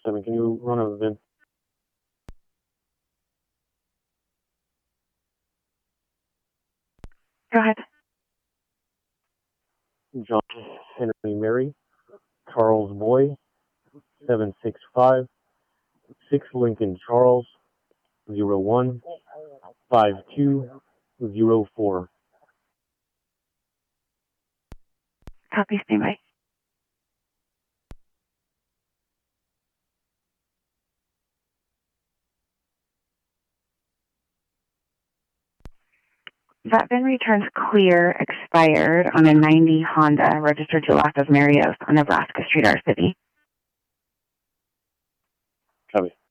7. Can you run a VIN? Go ahead. John Henry Mary, Charles Boy, 765, 6 Lincoln Charles, 015204. Copy, standby. That VIN returns clear, expired on a 90 Honda registered to Las Marios on Nebraska Street, our city. Copy.